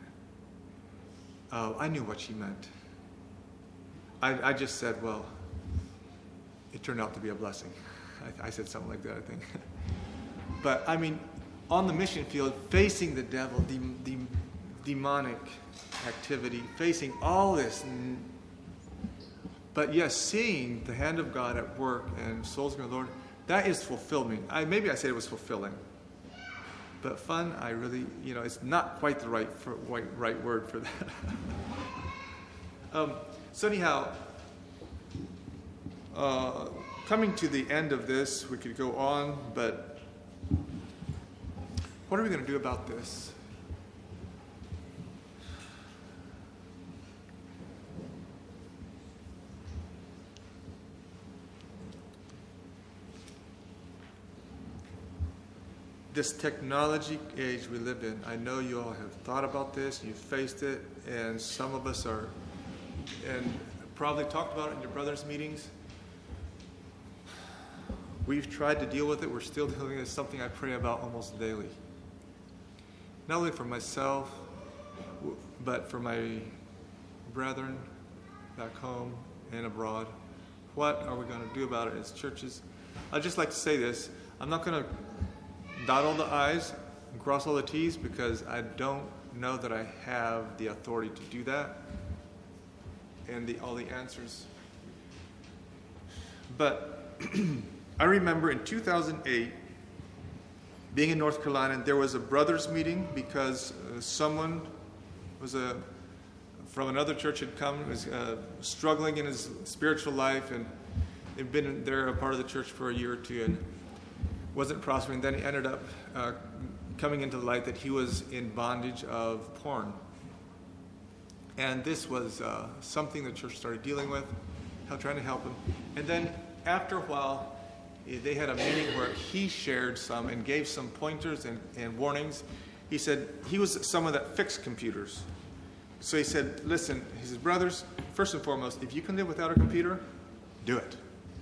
Uh, I knew what she meant. I I just said, "Well, it turned out to be a blessing." I, I said something like that, I think. But, I mean, on the mission field, facing the devil, the, the demonic activity, facing all this. But, yes, seeing the hand of God at work and souls going to the Lord, that is fulfilling. I, maybe I said it was fulfilling. But fun, I really, you know, it's not quite the right, for, right, right word for that. um, so, anyhow, uh, coming to the end of this, we could go on, but what are we going to do about this? This technology age we live in, I know you all have thought about this, you've faced it, and some of us are, and probably talked about it in your brothers' meetings. We've tried to deal with it. We're still dealing with it. It's something I pray about almost daily. Not only for myself, but for my brethren back home and abroad. What are we going to do about it as churches? I'd just like to say this. I'm not going to dot all the I's and cross all the T's because I don't know that I have the authority to do that and the, all the answers. But I remember in two thousand eight, being in North Carolina, and there was a brothers meeting because uh, someone was a from another church had come, was uh, struggling in his spiritual life, and they'd been there a part of the church for a year or two, and wasn't prospering. Then he ended up uh, coming into the light that he was in bondage of porn, and this was uh, something the church started dealing with, trying to help him, and then after a while. They had a meeting where he shared some and gave some pointers and, and warnings. He said he was someone that fixed computers. So he said, listen, he said, brothers, first and foremost, if you can live without a computer, do it.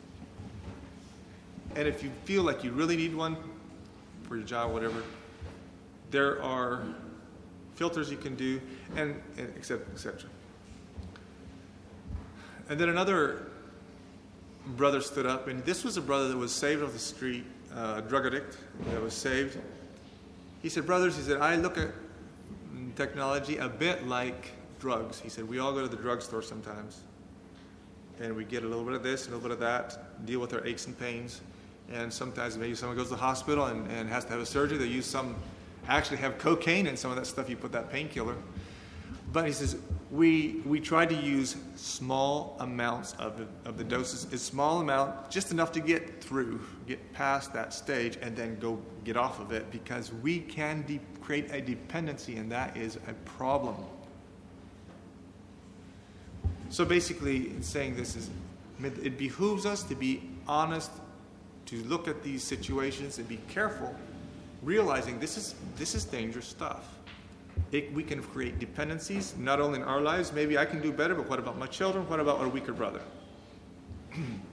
And if you feel like you really need one for your job, whatever, there are filters you can do, and, and et cetera, et cetera. And then another brother stood up, and this was a brother that was saved off the street, uh, a drug addict that was saved. He said, brothers, he said, I look at technology a bit like drugs. He said, we all go to the drugstore sometimes, and we get a little bit of this, a little bit of that, deal with our aches and pains, and sometimes maybe someone goes to the hospital and, and has to have a surgery. They use some, actually have cocaine in some of that stuff, you put that painkiller. But he says, we we try to use small amounts of the, of the doses, a small amount, just enough to get through, get past that stage, and then go get off of it, because we can de- create a dependency, and that is a problem. So basically, in saying this is, it behooves us to be honest, to look at these situations and be careful, realizing this is this is dangerous stuff. It, we can create dependencies, not only in our lives. Maybe I can do better, but what about my children? What about our weaker brother?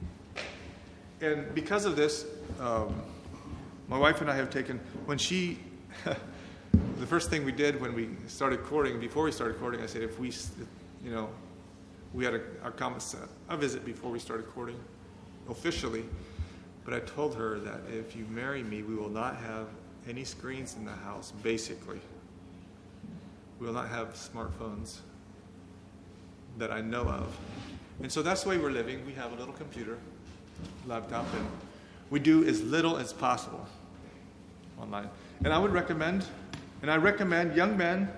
And because of this, um, my wife and I have taken, when she the first thing we did when we started courting, before we started courting, I said, if we, you know, we had a, our comments, a visit before we started courting officially, but I told her that if you marry me, we will not have any screens in the house, basically. We will not have smartphones that I know of. And so that's the way we're living. We have a little computer, laptop, and we do as little as possible online. And I would recommend, and I recommend young men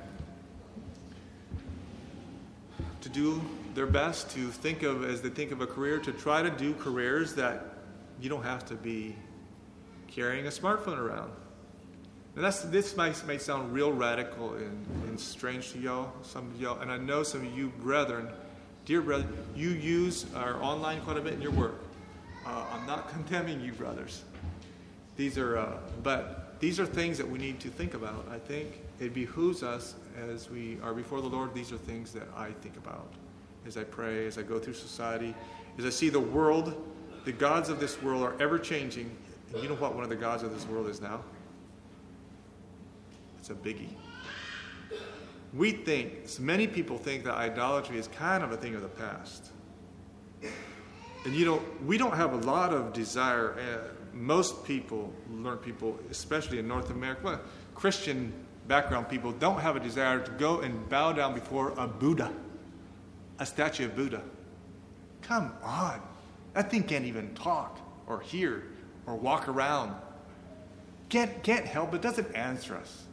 to do their best to think of, as they think of a career, to try to do careers that you don't have to be carrying a smartphone around. And that's, this might, may sound real radical and, and strange to y'all, some of y'all, and I know some of you brethren, dear brethren, you use our online quite a bit in your work. Uh, I'm not condemning you, brothers. These are, uh, but these are things that we need to think about. I think it behooves us as we are before the Lord. These are things that I think about as I pray, as I go through society, as I see the world. The gods of this world are ever changing. And you know what one of the gods of this world is now? It's a biggie. We think, so many people think that idolatry is kind of a thing of the past. And you know, we don't have a lot of desire. Uh, most people, learn people, especially in North America, well, Christian background people don't have a desire to go and bow down before a Buddha, a statue of Buddha. Come on. That thing can't even talk or hear or walk around. Can't, can't help, it doesn't answer us.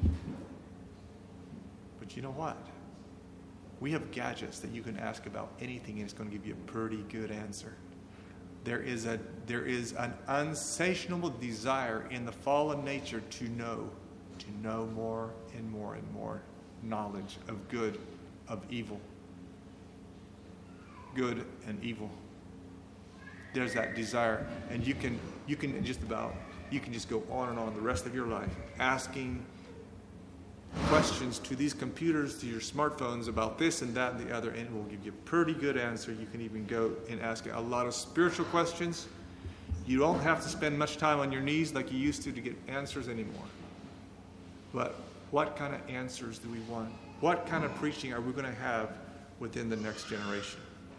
But you know what? We have gadgets that you can ask about anything and it's going to give you a pretty good answer. There is a there is an unsatiable desire in the fallen nature to know, to know more and more and more knowledge of good, of evil. Good and evil. There's that desire, and you can you can just about you can just go on and on the rest of your life asking questions to these computers, to your smartphones about this and that and the other, and it will give you a pretty good answer. You can even go and ask a lot of spiritual questions. You don't have to spend much time on your knees like you used to to get answers anymore. But what kind of answers do we want? What kind of preaching are we going to have within the next generation?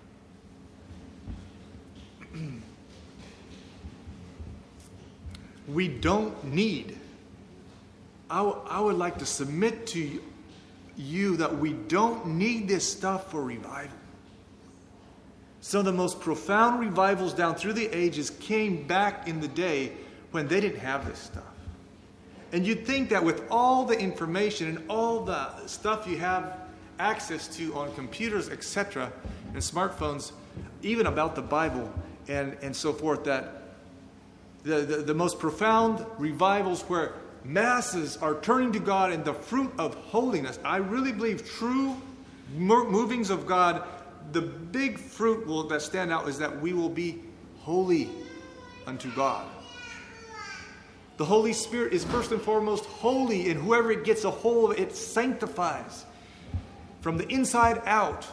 We don't need, I, w- I would like to submit to you that we don't need this stuff for revival. Some of the most profound revivals down through the ages came back in the day when they didn't have this stuff. And you'd think that with all the information and all the stuff you have access to on computers, et cetera, and smartphones, even about the Bible and, and so forth, that the, the, the most profound revivals where masses are turning to God in the fruit of holiness, I really believe true movings of God, the big fruit will, that stand out is that we will be holy unto God. The Holy Spirit is first and foremost holy, and whoever it gets a hold of, it sanctifies from the inside out.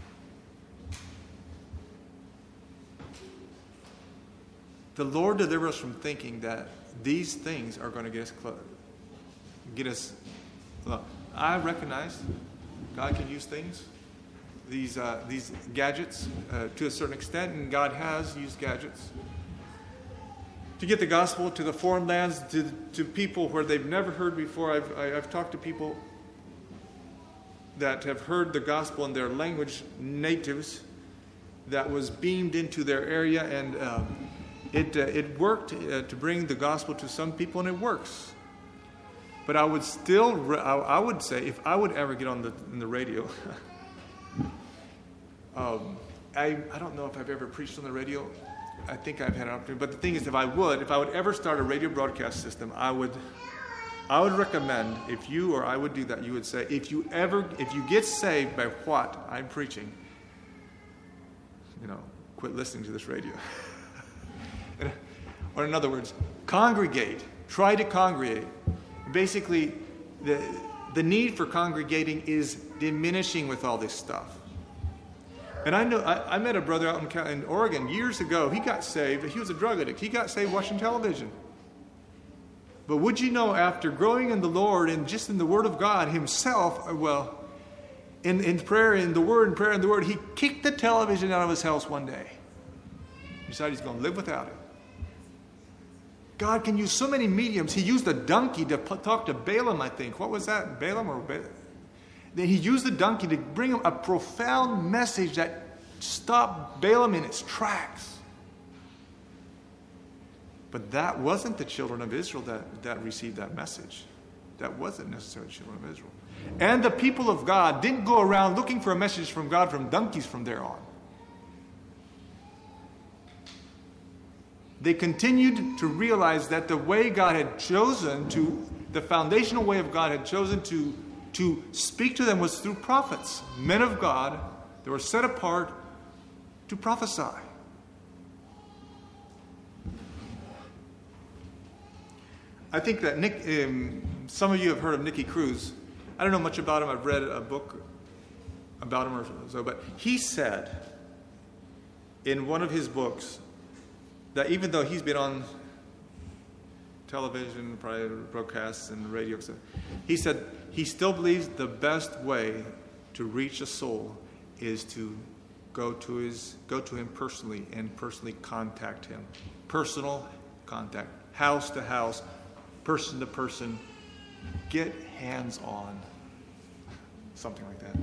The Lord deliver us from thinking that these things are going to get us close, get us. Look, I recognize God can use things, these uh, these gadgets, uh, to a certain extent, and God has used gadgets to get the gospel to the foreign lands, to to people where they've never heard before. I've I, I've talked to people that have heard the gospel in their language, natives, that was beamed into their area, and um, it uh, it worked uh, to bring the gospel to some people, and it works. But I would still, re- I, I would say, if I would ever get on the in the radio, um, I I don't know if I've ever preached on the radio. I think I've had an opportunity. But the thing is, if I would, if I would ever start a radio broadcast system, I would, I would recommend, if you or I would do that, you would say, if you ever, if you get saved by what I'm preaching, you know, quit listening to this radio. Or in other words, congregate. Try to congregate. Basically, the the need for congregating is diminishing with all this stuff. And I know I, I met a brother out in, in Oregon years ago. He got saved. He was a drug addict. He got saved watching television. But would you know, after growing in the Lord and just in the Word of God himself, well, in, in prayer, in the Word, and prayer, and the Word, he kicked the television out of his house one day. He decided he's going to live without it. God can use so many mediums. He used a donkey to p- talk to Balaam, I think. What was that? Balaam or Balaam? Then he used the donkey to bring him a profound message that stopped Balaam in its tracks. But that wasn't the children of Israel that, that received that message. That wasn't necessarily the children of Israel. And the people of God didn't go around looking for a message from God from donkeys from there on. They continued to realize that the way God had chosen to, the foundational way of God had chosen to, to speak to them was through prophets, men of God that were set apart to prophesy. I think that Nick, um, some of you have heard of Nicky Cruz. I don't know much about him. I've read a book about him or so, but he said in one of his books that even though he's been on television, probably broadcasts and radio, he said he still believes the best way to reach a soul is to go to his go to him personally and personally contact him. Personal contact, house to house, person to person, get hands on. Something like that.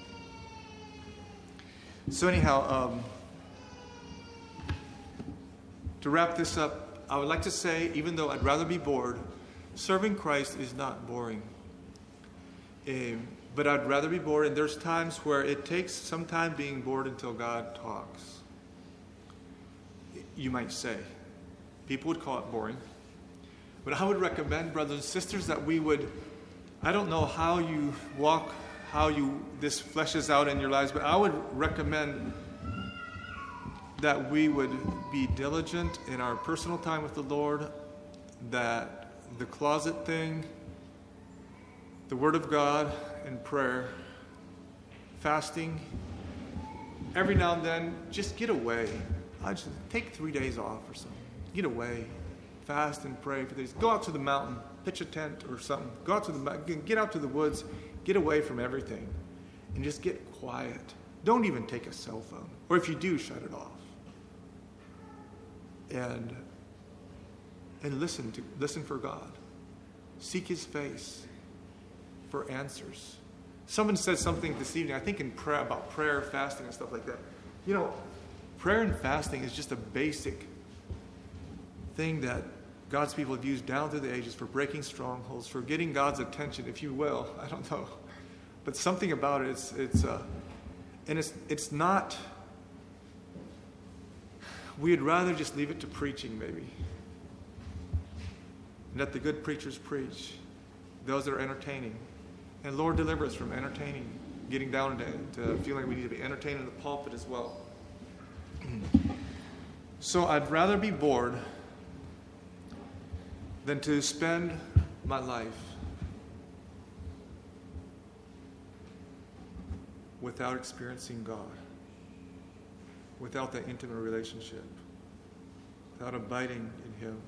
So anyhow, um, to wrap this up, I would like to say, even though I'd rather be bored, serving Christ is not boring. Um, but I'd rather be bored, and there's times where it takes some time being bored until God talks. You might say. People would call it boring. But I would recommend, brothers and sisters, that we would, I don't know how you walk, how you this fleshes out in your lives, but I would recommend that we would be diligent in our personal time with the Lord, that the closet thing, the Word of God and prayer, fasting, every now and then, just get away. I just take three days off or something. Get away. Fast and pray for these. Go out to the mountain, pitch a tent or something. Go out to the get out to the woods, get away from everything, and just get quiet. Don't even take a cell phone, or if you do, shut it off. And and listen to listen for God. Seek His face for answers. Someone said something this evening, I think in prayer about prayer, fasting, and stuff like that. You know, prayer and fasting is just a basic thing that God's people have used down through the ages for breaking strongholds, for getting God's attention, if you will. I don't know, but something about it. It's it's uh, and it's it's not. We'd rather just leave it to preaching, maybe. Let the good preachers preach, those that are entertaining, and Lord deliver us from entertaining, getting down into, to feeling we need to be entertained in the pulpit as well. So I'd rather be bored than to spend my life without experiencing God, without that intimate relationship, without abiding in Him.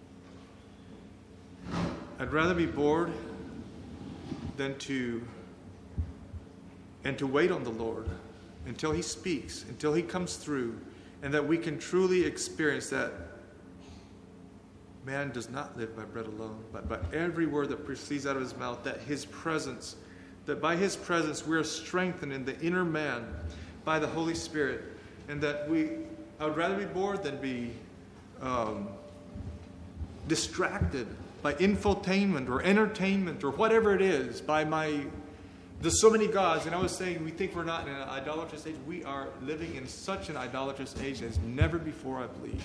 I'd rather be bored than to and to wait on the Lord until He speaks, until He comes through, and that we can truly experience that man does not live by bread alone, but by every word that proceeds out of His mouth, that His presence, that by His presence we are strengthened in the inner man by the Holy Spirit, and that we, I would rather be bored than be um, distracted by infotainment or entertainment or whatever it is, by my, there's so many gods. And I was saying, we think we're not in an idolatrous age. We are living in such an idolatrous age as never before, I believe.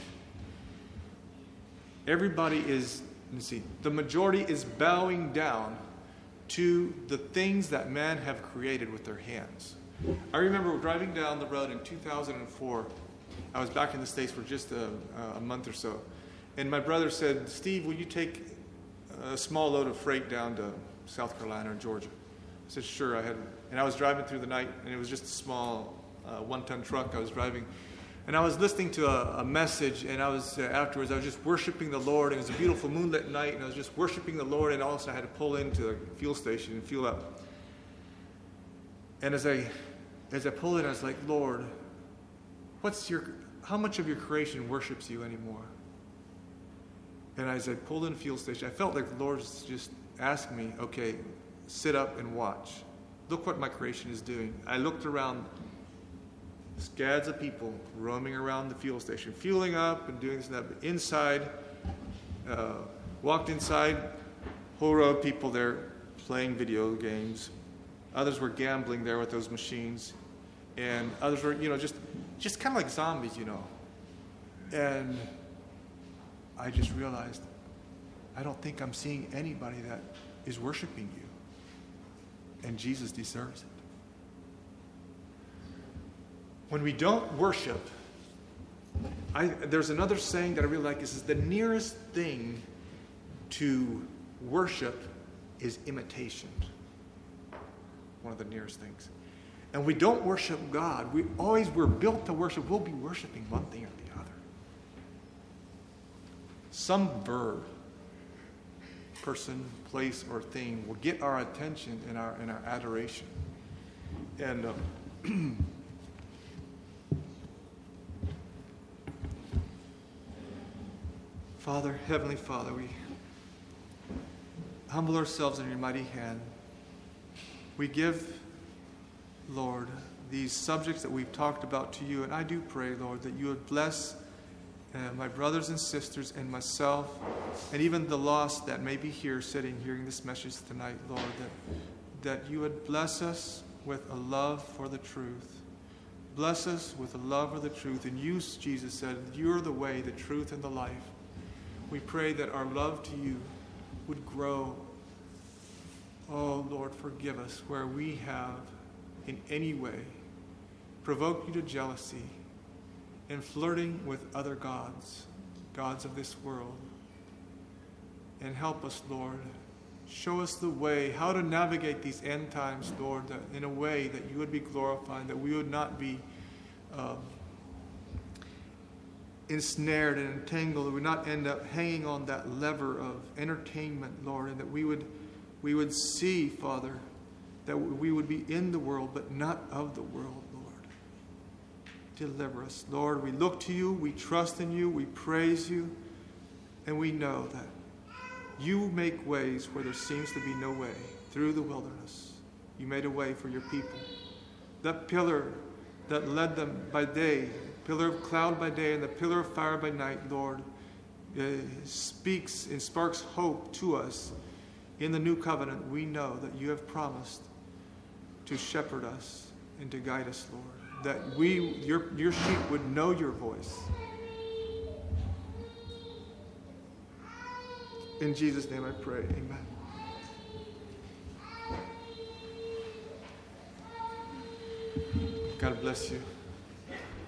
Everybody is, let's see, the majority is bowing down to the things that men have created with their hands. I remember driving down the road in two thousand four. I was back in the States for just a, a month or so. And my brother said, Steve, will you take a small load of freight down to South Carolina or Georgia? I said, sure. I had, and I was driving through the night, and it was just a small uh, one-ton truck I was driving. And I was listening to a, a message, and I was, uh, afterwards, I was just worshiping the Lord. And it was a beautiful moonlit night, and I was just worshiping the Lord, and also I had to pull into the fuel station and fuel up. And as I, as I pulled in, I was like, Lord, what's your, how much of your creation worships you anymore? And as I pulled in the fuel station, I felt like the Lord was just asking me, okay, sit up and watch. Look what my creation is doing. I looked around, scads of people roaming around the fuel station, fueling up and doing this and that. But inside, uh, walked inside, whole row of people there playing video games. Others were gambling there with those machines. And others were, you know, just, just kind of like zombies, you know. And I just realized, I don't think I'm seeing anybody that is worshiping you. And Jesus deserves it. When we don't worship, I, there's another saying that I really like. Is the nearest thing to worship is imitation. One of the nearest things. And we don't worship God. We always, we're built to worship. We'll be worshiping one thing or the other. Some verb, person, place, or thing will get our attention and our, and our adoration. And um, Father, Heavenly Father, we humble ourselves in your mighty hand. We give, Lord, these subjects that we've talked about to you, and I do pray, Lord, that you would bless uh, my brothers and sisters and myself, and even the lost that may be here sitting, hearing this message tonight, Lord, that, that you would bless us with a love for the truth. Bless us with a love for the truth. And you, Jesus said, you're the way, the truth, and the life. We pray that our love to you would grow. Oh, Lord, forgive us where we have in any way provoked you to jealousy and flirting with other gods, gods of this world. And help us, Lord. Show us the way, how to navigate these end times, Lord, that in a way that you would be glorified, that we would not be um, ensnared and entangled, that we would not end up hanging on that lever of entertainment, Lord, and that we would we would see, Father, that we would be in the world, but not of the world, Lord. Deliver us, Lord. We look to you, we trust in you, we praise you, and we know that you make ways where there seems to be no way. Through the wilderness, you made a way for your people. That pillar that led them by day, pillar of cloud by day and the pillar of fire by night, Lord, uh, speaks and sparks hope to us. In the new covenant, we know that you have promised to shepherd us and to guide us, Lord. That we, your, your sheep would know your voice. In Jesus' name I pray, amen. God bless you.